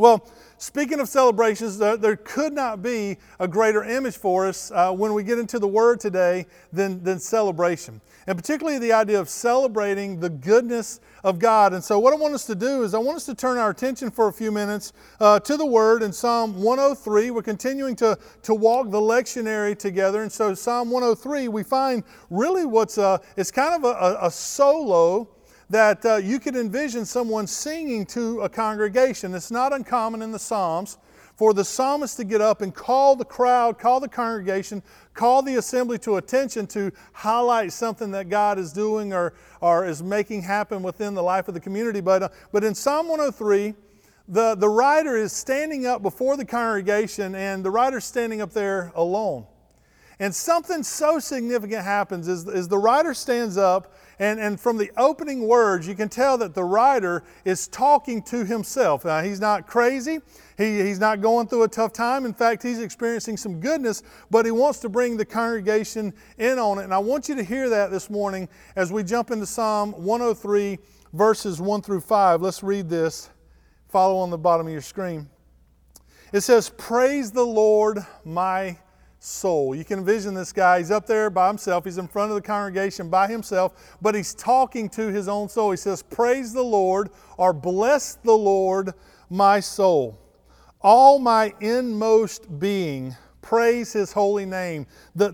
Well, speaking of celebrations, there could not be a greater image for us when we get into the Word today than celebration. And particularly the idea of celebrating the goodness of God. And so what I want us to do is I want us to turn our attention for a few minutes to the Word in Psalm 103. We're continuing to walk the lectionary together. And so Psalm 103, we find really it's kind of a solo that you could envision someone singing to a congregation. It's not uncommon in the Psalms for the psalmist to get up and call the crowd, call the congregation, call the assembly to attention to highlight something that God is doing or is making happen within the life of the community. But in Psalm 103, the writer is standing up before the congregation, and the writer's standing up there alone. And something so significant happens as the writer stands up, and from the opening words, you can tell that the writer is talking to himself. Now, he's not crazy. He's not going through a tough time. In fact, he's experiencing some goodness, but he wants to bring the congregation in on it. And I want you to hear that this morning as we jump into Psalm 103, verses 1 through 5. Let's read this. Follow on the bottom of your screen. It says, "Praise the Lord, my soul." You can envision this guy. He's up there by himself. He's in front of the congregation by himself, but he's talking to his own soul. He says, "Praise the Lord," or "Bless the Lord, my soul. All my inmost being, praise His holy name."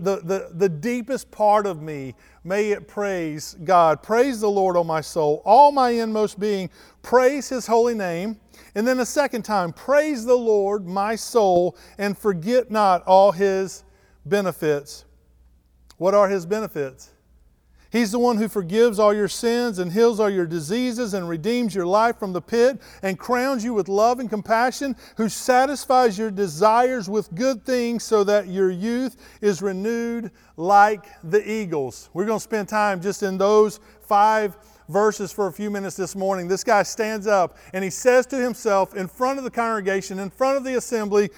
The deepest part of me, may it praise God. Praise the Lord, O my soul. All my inmost being, praise His holy name. And then a second time, praise the Lord, my soul, and forget not all His benefits. What are His benefits? He's the one who forgives all your sins and heals all your diseases and redeems your life from the pit and crowns you with love and compassion, who satisfies your desires with good things so that your youth is renewed like the eagles. We're going to spend time just in those 5 verses for a few minutes this morning. This guy stands up and he says to himself in front of the congregation, in front of the assembly,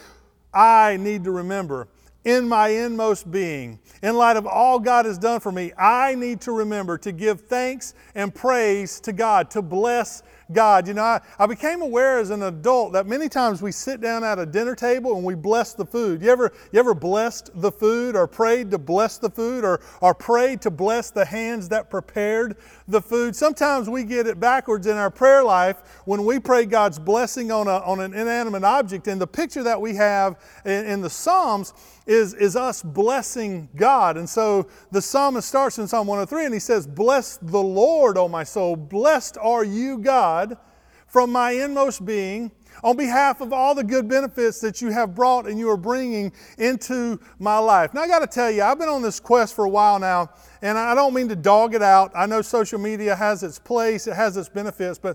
I need to remember, in my inmost being, in light of all God has done for me, I need to remember to give thanks and praise to God, to bless God. You know, I became aware as an adult that many times we sit down at a dinner table and we bless the food. You ever blessed the food, or prayed to bless the food, or prayed to bless the hands that prepared the food? Sometimes we get it backwards in our prayer life when we pray God's blessing on an inanimate object. And the picture that we have in the Psalms is us blessing God. And so the psalmist starts in Psalm 103 and he says, "Bless the Lord, O my soul. Blessed are you, God, from my inmost being, on behalf of all the good benefits that you have brought and you are bringing into my life." Now I got to tell you, I've been on this quest for a while now, and I don't mean to dog it out. I know social media has its place, it has its benefits, but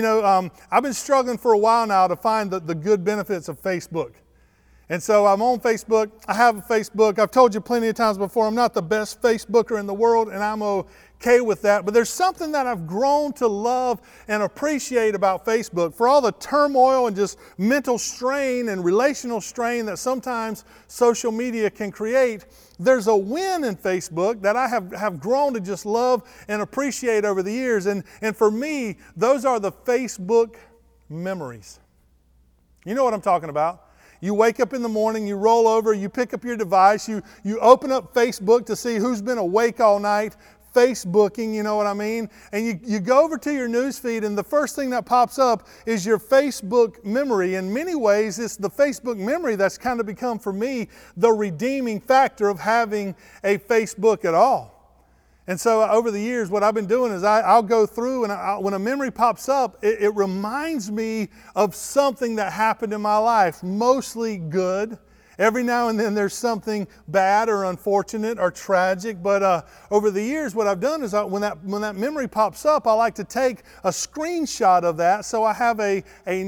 I've been struggling for a while now to find the good benefits of Facebook. And so I'm on Facebook. I have a Facebook. I've told you plenty of times before, I'm not the best Facebooker in the world, and I'm okay with that. But there's something that I've grown to love and appreciate about Facebook. For all the turmoil and just mental strain and relational strain that sometimes social media can create, there's a win in Facebook that I have grown to just love and appreciate over the years. And for me, those are the Facebook memories. You know what I'm talking about. You wake up in the morning, you roll over, you pick up your device, you open up Facebook to see who's been awake all night, Facebooking, you know what I mean? And you go over to your news feed, and the first thing that pops up is your Facebook memory. In many ways, it's the Facebook memory that's kind of become, for me, the redeeming factor of having a Facebook at all. And so over the years, what I've been doing is I'll go through, and when a memory pops up, it reminds me of something that happened in my life, mostly good. Every now and then there's something bad or unfortunate or tragic, but over the years what I've done is when that memory pops up, I like to take a screenshot of that so I have a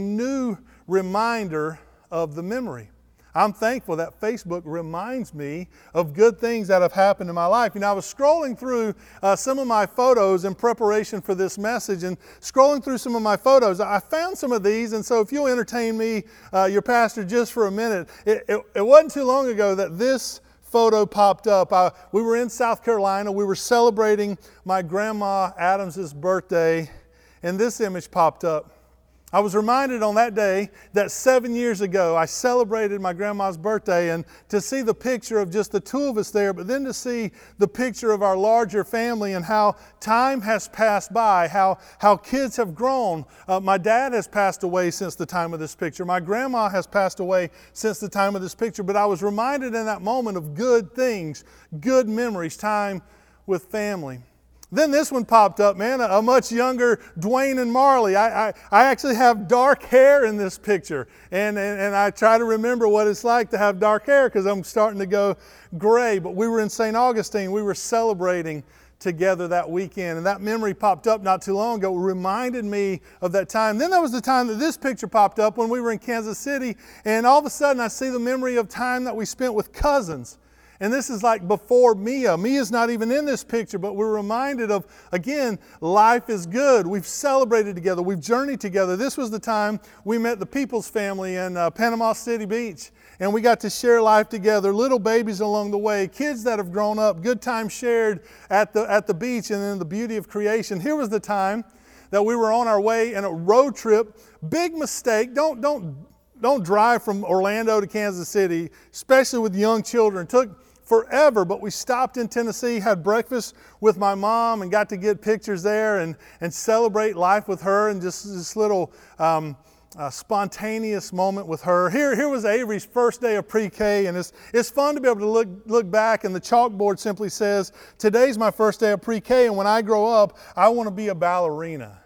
new reminder of the memory. I'm thankful that Facebook reminds me of good things that have happened in my life. You know, I was scrolling through some of my photos in preparation for this message, and scrolling through some of my photos, I found some of these, and so if you'll entertain me, your pastor, just for a minute. It wasn't too long ago that this photo popped up. We were in South Carolina. We were celebrating my grandma Adams's birthday, and this image popped up. I was reminded on that day that 7 years ago I celebrated my grandma's birthday, and to see the picture of just the two of us there, but then to see the picture of our larger family and how time has passed by, how kids have grown. My dad has passed away since the time of this picture. My grandma has passed away since the time of this picture, but I was reminded in that moment of good things, good memories, time with family. Then this one popped up, man, a much younger Dwayne and Marley. I actually have dark hair in this picture, and I try to remember what it's like to have dark hair because I'm starting to go gray. But we were in St. Augustine. We were celebrating together that weekend, and that memory popped up not too long ago. It reminded me of that time. Then there was the time that this picture popped up when we were in Kansas City, and all of a sudden I see the memory of time that we spent with cousins. And this is like before Mia. Mia's not even in this picture, but we're reminded of, again, life is good. We've celebrated together. We've journeyed together. This was the time we met the Peoples family in Panama City Beach. And we got to share life together, little babies along the way, kids that have grown up, good times shared at the beach, and then the beauty of creation. Here was the time that we were on our way in a road trip. Big mistake. Don't drive from Orlando to Kansas City, especially with young children. It took forever, but we stopped in Tennessee, had breakfast with my mom, and got to get pictures there and celebrate life with her, and just this little spontaneous moment with her. Here was Avery's first day of pre-K, and it's fun to be able to look back, and the chalkboard simply says, "Today's my first day of pre-K, and when I grow up, I want to be a ballerina."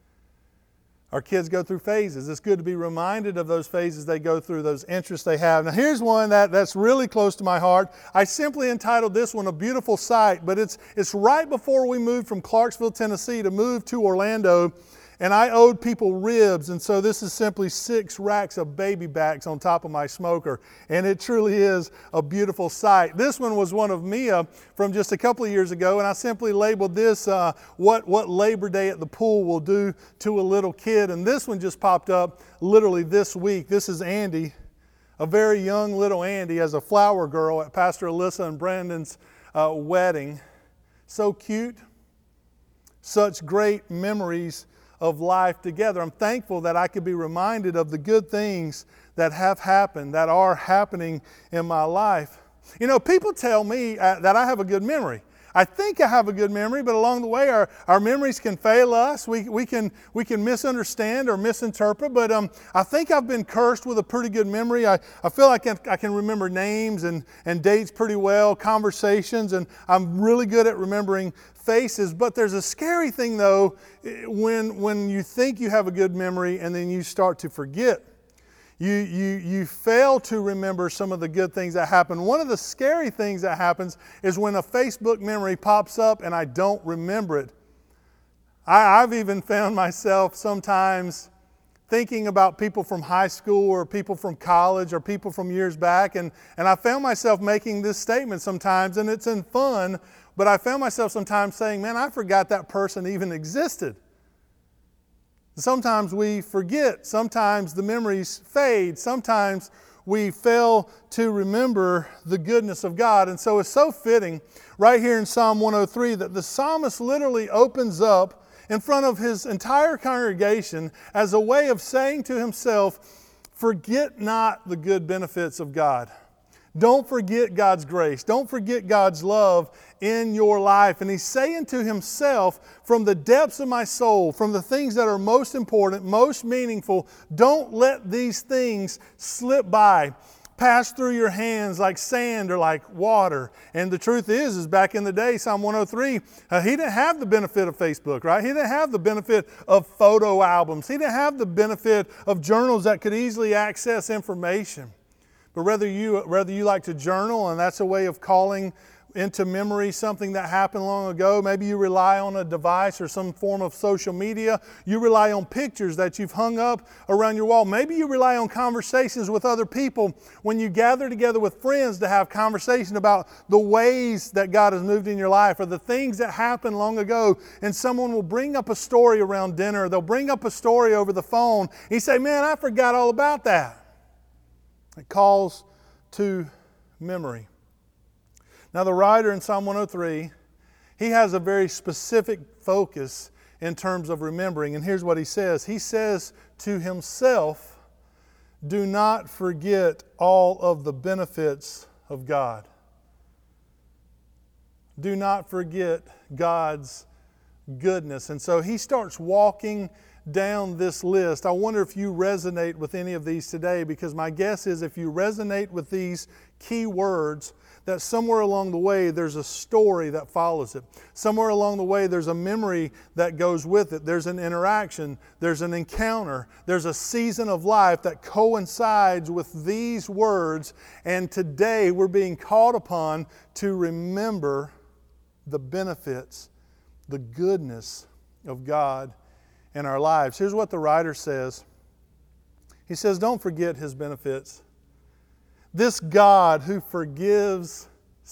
Our kids go through phases. It's good to be reminded of those phases they go through, those interests they have. Now here's one that's really close to my heart. I simply entitled this one A Beautiful Sight, but it's right before we moved from Clarksville, Tennessee to move to Orlando, and I owed people ribs, and so this is simply 6 racks of baby backs on top of my smoker, and it truly is a beautiful sight. This one was one of Mia from just a couple of years ago, and I simply labeled this what Labor Day at the pool will do to a little kid, and this one just popped up literally this week. This is Andy, a very young little Andy as a flower girl at Pastor Alyssa and Brandon's wedding. So cute, such great memories of life together. I'm thankful that I could be reminded of the good things that have happened, that are happening in my life. You know, people tell me that I have a good memory. I think I have a good memory, but along the way our memories can fail us. We can misunderstand or misinterpret, but I think I've been cursed with a pretty good memory. I feel like I can remember names and dates pretty well, conversations, and I'm really good at remembering faces. But there's a scary thing though when you think you have a good memory and then you start to forget. You fail to remember some of the good things that happen. One of the scary things that happens is when a Facebook memory pops up and I don't remember it. I've even found myself sometimes thinking about people from high school or people from college or people from years back, and I found myself making this statement sometimes, and it's in fun, but I found myself sometimes saying, man, I forgot that person even existed. Sometimes we forget. Sometimes the memories fade. Sometimes we fail to remember the goodness of God. And so it's so fitting right here in Psalm 103 that the psalmist literally opens up in front of his entire congregation as a way of saying to himself, forget not the good benefits of God. Don't forget God's grace. Don't forget God's love in your life. And he's saying to himself, from the depths of my soul, from the things that are most important, most meaningful, don't let these things slip by, pass through your hands like sand or like water. And the truth is back in the day, Psalm 103, he didn't have the benefit of Facebook, right? He didn't have the benefit of photo albums. He didn't have the benefit of journals that could easily access information. But whether you like to journal, and that's a way of calling into memory something that happened long ago. Maybe you rely on a device or some form of social media. You rely on pictures that you've hung up around your wall. Maybe you rely on conversations with other people when you gather together with friends to have conversation about the ways that God has moved in your life or the things that happened long ago. And someone will bring up a story around dinner. They'll bring up a story over the phone. You say, man, I forgot all about that. It calls to memory. Now the writer in Psalm 103, he has a very specific focus in terms of remembering. And here's what he says. He says to himself, do not forget all of the benefits of God. Do not forget God's goodness. And so he starts walking down this list. I wonder if you resonate with any of these today, because my guess is if you resonate with these key words, that somewhere along the way there's a story that follows it. Somewhere along the way there's a memory that goes with it. There's an interaction, there's an encounter, there's a season of life that coincides with these words. And today we're being called upon to remember the benefits, the goodness of God in our lives. Here's what the writer says. He says, don't forget His benefits. This God who forgives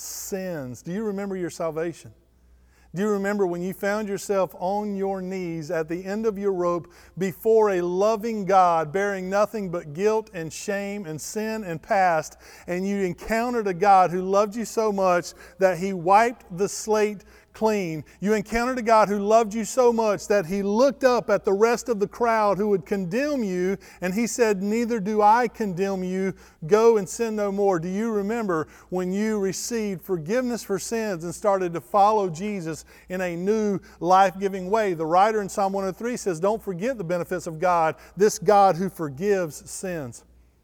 sins. Do you remember your salvation? Do you remember when you found yourself on your knees at the end of your rope before a loving God bearing nothing but guilt and shame and sin and past, and you encountered a God who loved you so much that He wiped the slate clean? You encountered a God who loved you so much that He looked up at the rest of the crowd who would condemn you, and He said, neither do I condemn you. Go and sin no more. Do you remember when you received forgiveness for sins and started to follow Jesus in a new life-giving way? The writer in Psalm 103 says, don't forget the benefits of God, this God who forgives sins.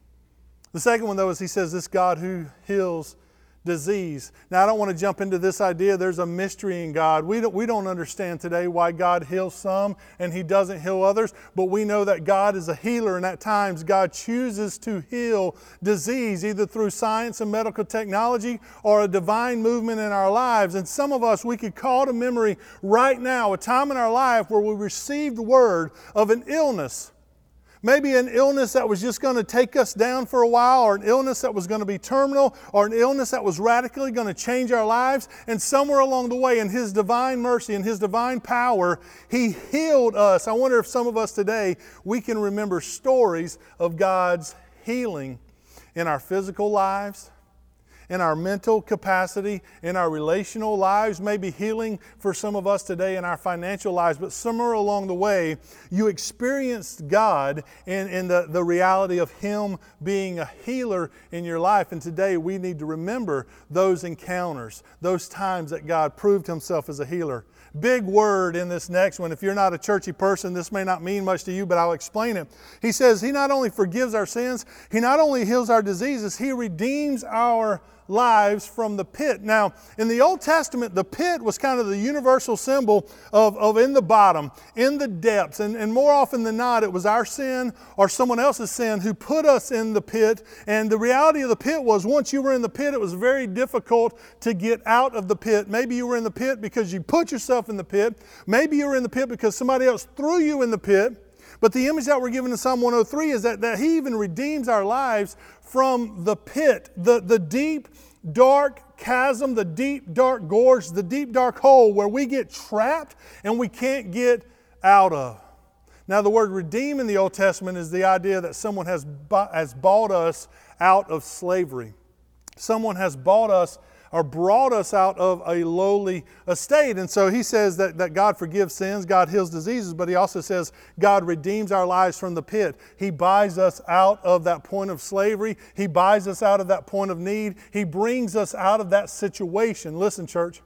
The second one, though, is he says, this God who heals disease. Now, I don't want to jump into this idea. There's a mystery in God. We don't understand today why God heals some and He doesn't heal others, but we know that God is a healer, and at times God chooses to heal disease either through science and medical technology or a divine movement in our lives. And some of us, we could call to memory right now a time in our life where we received word of an illness. Maybe an illness that was just going to take us down for a while, or an illness that was going to be terminal, or an illness that was radically going to change our lives. And somewhere along the way, in His divine mercy and His divine power, He healed us. I wonder if some of us today, we can remember stories of God's healing in our physical lives, in our mental capacity, in our relational lives, maybe healing for some of us today in our financial lives. But somewhere along the way, you experienced God in the reality of Him being a healer in your life. And today we need to remember those encounters, those times that God proved Himself as a healer. Big word in this next one. If you're not a churchy person, this may not mean much to you, but I'll explain it. He says He not only forgives our sins, He not only heals our diseases, He redeems our lives from the pit. Now, in the Old Testament, the pit was kind of the universal symbol of in the bottom, in the depths. And more often than not, it was our sin or someone else's sin who put us in the pit. And the reality of the pit was once you were in the pit, it was very difficult to get out of the pit. Maybe you were in the pit because you put yourself in the pit. Maybe you were in the pit because somebody else threw you in the pit. But the image that we're given in Psalm 103 is that He even redeems our lives from the pit, the deep, dark chasm, the deep, dark gorge, the deep, dark hole where we get trapped and we can't get out of. Now, the word redeem in the Old Testament is the idea that someone has bought us out of slavery. Someone has bought us or brought us out of a lowly estate. And so he says that God forgives sins, God heals diseases, but he also says God redeems our lives from the pit. He buys us out of that point of slavery. He buys us out of that point of need. He brings us out of that situation. Listen, church.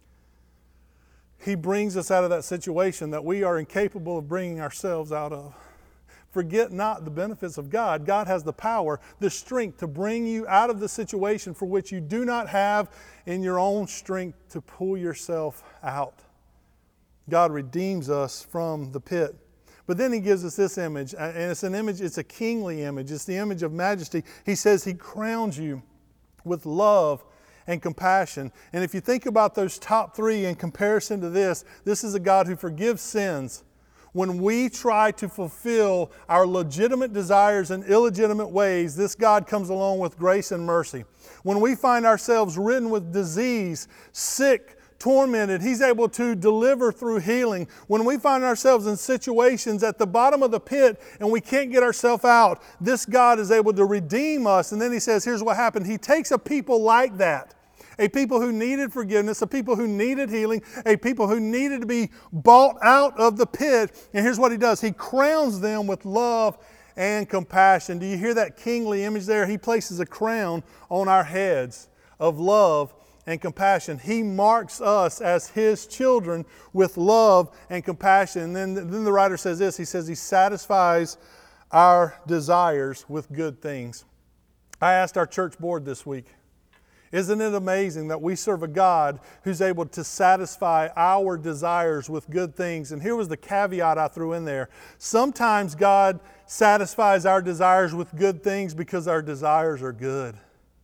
He brings us out of that situation that we are incapable of bringing ourselves out of. Forget not the benefits of God. God has the power, the strength to bring you out of the situation for which you do not have in your own strength to pull yourself out. God redeems us from the pit. But then He gives us this image, and it's an image, it's a kingly image. It's the image of majesty. He says He crowns you with love and compassion. And if you think about those top three in comparison to this is a God who forgives sins. When we try to fulfill our legitimate desires in illegitimate ways, this God comes along with grace and mercy. When we find ourselves ridden with disease, sick, tormented, He's able to deliver through healing. When we find ourselves in situations at the bottom of the pit and we can't get ourselves out, this God is able to redeem us. And then He says, here's what happened. He takes a people like that a people who needed forgiveness, a people who needed healing, a people who needed to be bought out of the pit. And here's what He does. He crowns them with love and compassion. Do you hear that kingly image there? He places a crown on our heads of love and compassion. He marks us as His children with love and compassion. And then the writer says this. He says He satisfies our desires with good things. I asked our church board this week, isn't it amazing that we serve a God who's able to satisfy our desires with good things? And here was the caveat I threw in there. Sometimes God satisfies our desires with good things because our desires are good.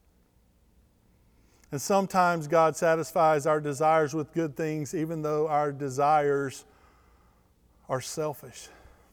And sometimes God satisfies our desires with good things even though our desires are selfish.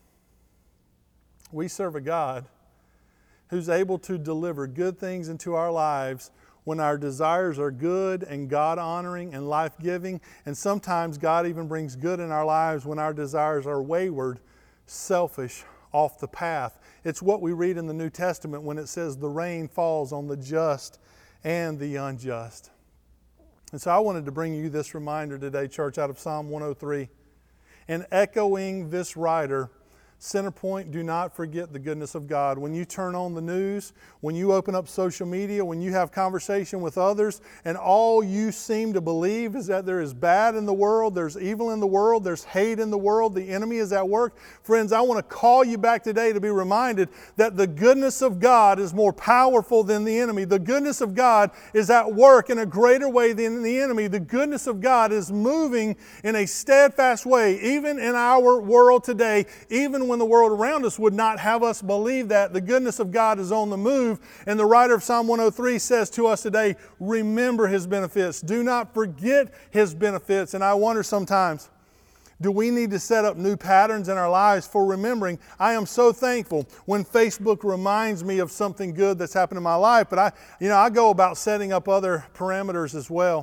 We serve a God who's able to deliver good things into our lives when our desires are good and God-honoring and life-giving. And sometimes God even brings good in our lives when our desires are wayward, selfish, off the path. It's what we read in the New Testament when it says the rain falls on the just and the unjust. And so I wanted to bring you this reminder today, church, out of Psalm 103. And echoing this writer, Centerpoint, do not forget the goodness of God. When you turn on the news, when you open up social media, when you have conversation with others, and all you seem to believe is that there is bad in the world, there's evil in the world, there's hate in the world, the enemy is at work. Friends, I want to call you back today to be reminded that the goodness of God is more powerful than the enemy. The goodness of God is at work in a greater way than the enemy. The goodness of God is moving in a steadfast way, even in our world today, even when the world around us would not have us believe that. The goodness of God is on the move. And the writer of Psalm 103 says to us today, remember His benefits. Do not forget His benefits. And I wonder sometimes, do we need to set up new patterns in our lives for remembering? I am so thankful when Facebook reminds me of something good that's happened in my life, but I go about setting up other parameters as well.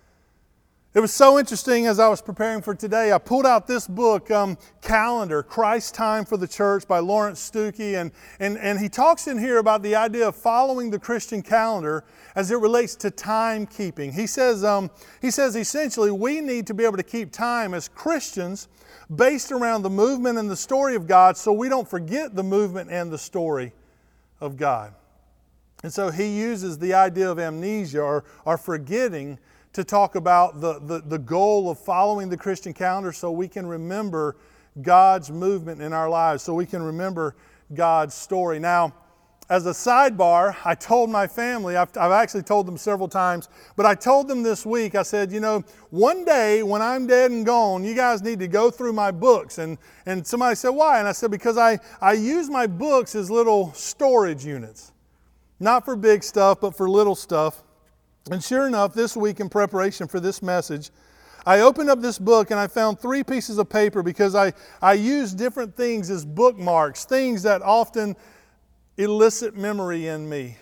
It was so interesting as I was preparing for today. I pulled out this book, Calendar, Christ's Time for the Church by Lawrence Stuckey. And he talks in here about the idea of following the Christian calendar as it relates to timekeeping. He says essentially we need to be able to keep time as Christians based around the movement and the story of God so we don't forget the movement and the story of God. And so he uses the idea of amnesia or forgetting to talk about the goal of following the Christian calendar so we can remember God's movement in our lives, so we can remember God's story. Now, as a sidebar, I told my family, I've actually told them several times, but I told them this week, I said, one day when I'm dead and gone, you guys need to go through my books. And somebody said, why? And I said, because I use my books as little storage units. Not for big stuff, but for little stuff. And sure enough, this week in preparation for this message, I opened up this book and I found 3 pieces of paper because I use different things as bookmarks, things that often elicit memory in me,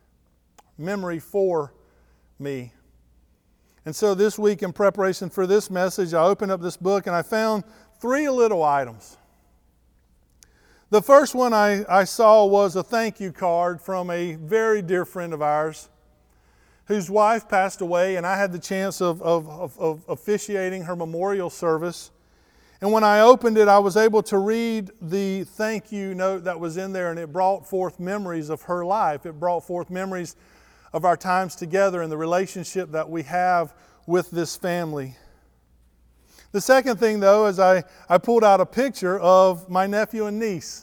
memory for me. And so this week in preparation for this message, I opened up this book and I found 3 little items. The first one I saw was a thank you card from a very dear friend of ours, whose wife passed away, and I had the chance of officiating her memorial service. And when I opened it, I was able to read the thank you note that was in there, and it brought forth memories of her life. It brought forth memories of our times together and the relationship that we have with this family. The second thing, though, is I pulled out a picture of my nephew and niece.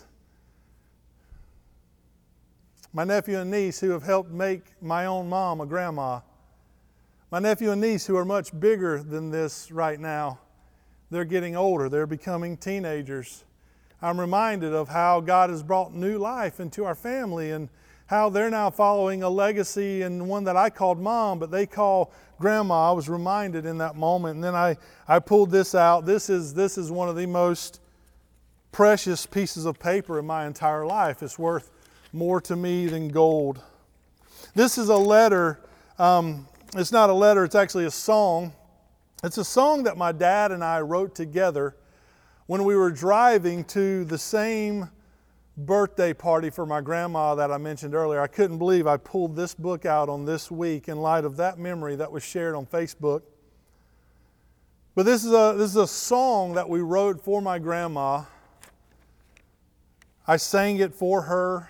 My nephew and niece who have helped make my own mom a grandma. My nephew and niece who are much bigger than this right now. They're getting older. They're becoming teenagers. I'm reminded of how God has brought new life into our family and how they're now following a legacy and one that I called mom, but they call grandma. I was reminded in that moment. And then I pulled this out. This is one of the most precious pieces of paper in my entire life. It's worth more to me than gold. This is a letter. It's not a letter, it's actually a song. It's a song that my dad and I wrote together when we were driving to the same birthday party for my grandma that I mentioned earlier. I couldn't believe I pulled this book out on this week in light of that memory that was shared on Facebook. But this is a song that we wrote for my grandma. I sang it for her.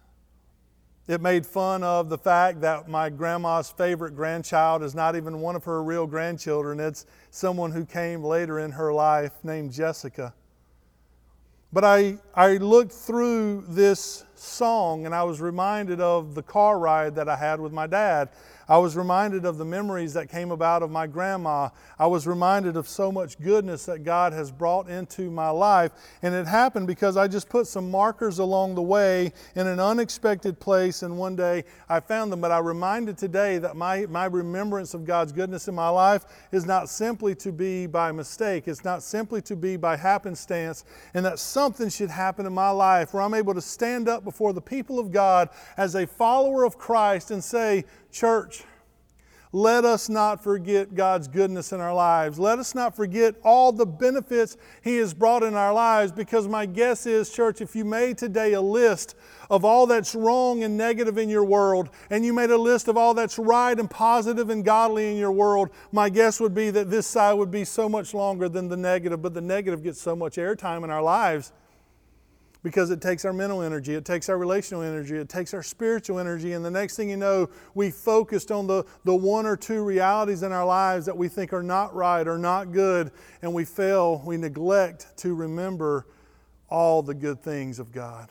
It made fun of the fact that my grandma's favorite grandchild is not even one of her real grandchildren. It's someone who came later in her life named Jessica. But I looked through this song and I was reminded of the car ride that I had with my dad. I was reminded of the memories that came about of my grandma. I was reminded of so much goodness that God has brought into my life. And it happened because I just put some markers along the way in an unexpected place, and one day I found them. But I reminded today that my remembrance of God's goodness in my life is not simply to be by mistake. It's not simply to be by happenstance, and that something should happen in my life where I'm able to stand up before the people of God as a follower of Christ and say, church, let us not forget God's goodness in our lives. Let us not forget all the benefits He has brought in our lives, because my guess is, church, if you made today a list of all that's wrong and negative in your world, and you made a list of all that's right and positive and godly in your world, my guess would be that this side would be so much longer than the negative, but the negative gets so much airtime in our lives. Because it takes our mental energy, it takes our relational energy, it takes our spiritual energy, and the next thing you know, we focused on the one or two realities in our lives that we think are not right or not good, and we neglect to remember all the good things of God.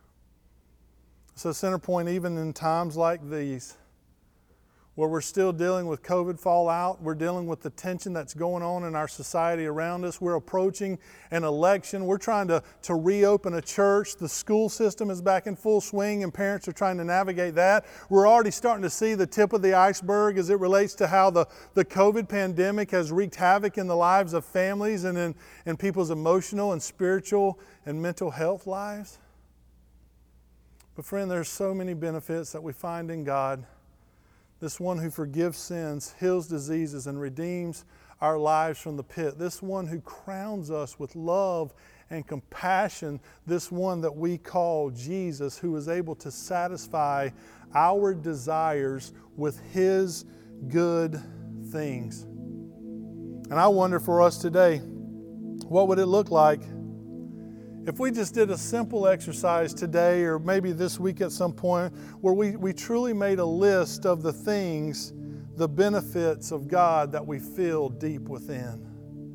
So Centerpoint, even in times like these, where we're still dealing with COVID fallout, we're dealing with the tension that's going on in our society around us, we're approaching an election, we're trying to reopen a church, the school system is back in full swing and parents are trying to navigate that. We're already starting to see the tip of the iceberg as it relates to how the COVID pandemic has wreaked havoc in the lives of families and in people's emotional and spiritual and mental health lives. But friend, there's so many benefits that we find in God. This one who forgives sins, heals diseases, and redeems our lives from the pit. This one who crowns us with love and compassion. This one that we call Jesus, who is able to satisfy our desires with His good things. And I wonder for us today, what would it look like if we just did a simple exercise today, or maybe this week at some point, where we truly made a list of the things, the benefits of God that we feel deep within.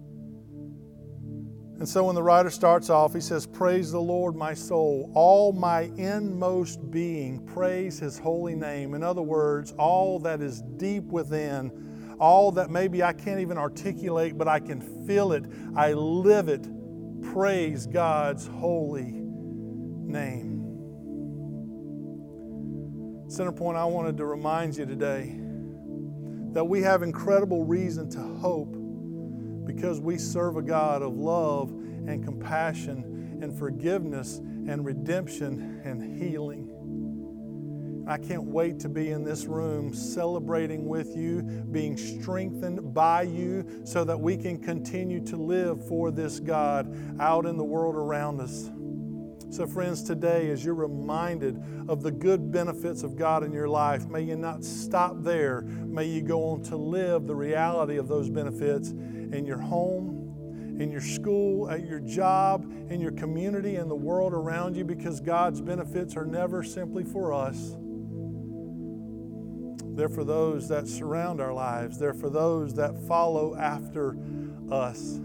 And so when the writer starts off, he says, "Praise the Lord, my soul. All my inmost being, praise His holy name." In other words, all that is deep within, all that maybe I can't even articulate, but I can feel it, I live it. Praise God's holy name. Centerpoint, I wanted to remind you today that we have incredible reason to hope, because we serve a God of love and compassion and forgiveness and redemption and healing. I can't wait to be in this room celebrating with you, being strengthened by you, so that we can continue to live for this God out in the world around us. So friends, today as you're reminded of the good benefits of God in your life, may you not stop there. May you go on to live the reality of those benefits in your home, in your school, at your job, in your community, in the world around you, because God's benefits are never simply for us. They're for those that surround our lives. They're for those that follow after us.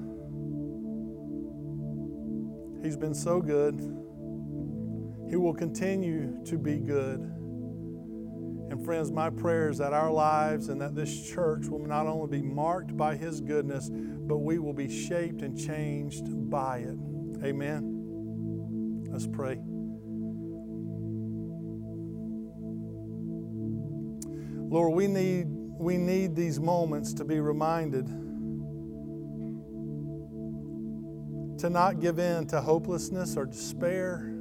He's been so good. He will continue to be good. And friends, my prayer is that our lives and that this church will not only be marked by His goodness, but we will be shaped and changed by it. Amen. Let's pray. Lord, we need these moments to be reminded to not give in to hopelessness or despair,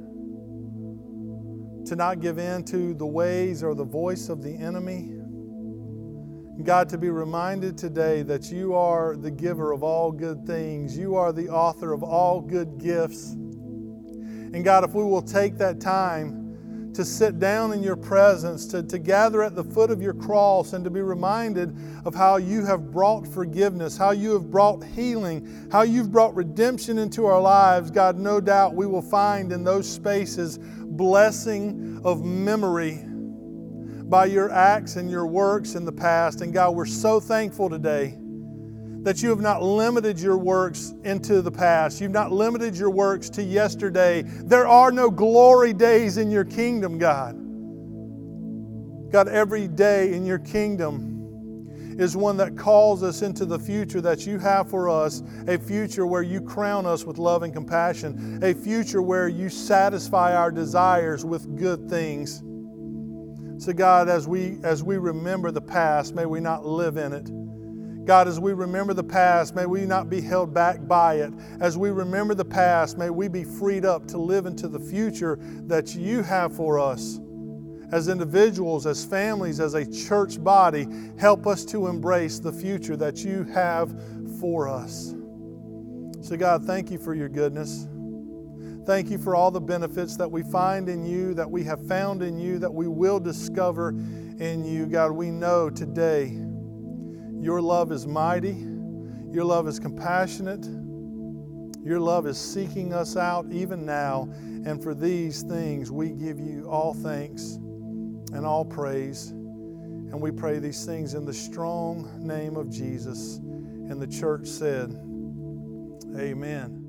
to not give in to the ways or the voice of the enemy. God, to be reminded today that You are the giver of all good things. You are the author of all good gifts. And God, if we will take that time to sit down in your presence, to gather at the foot of your cross, and to be reminded of how you have brought forgiveness, how you have brought healing, how you've brought redemption into our lives, God, no doubt we will find in those spaces blessing of memory by your acts and your works in the past. And God, we're so thankful today that you have not limited your works into the past. You've not limited your works to yesterday. There are no glory days in your kingdom, God. God, every day in your kingdom is one that calls us into the future that you have for us, a future where you crown us with love and compassion, a future where you satisfy our desires with good things. So God, as we remember the past, may we not live in it. God, as we remember the past, may we not be held back by it. As we remember the past, may we be freed up to live into the future that you have for us. As individuals, as families, as a church body, help us to embrace the future that you have for us. So God, thank you for your goodness. Thank you for all the benefits that we find in you, that we have found in you, that we will discover in you. God, we know today your love is mighty. Your love is compassionate. Your love is seeking us out even now. And for these things, we give you all thanks and all praise. And we pray these things in the strong name of Jesus. And the church said, amen.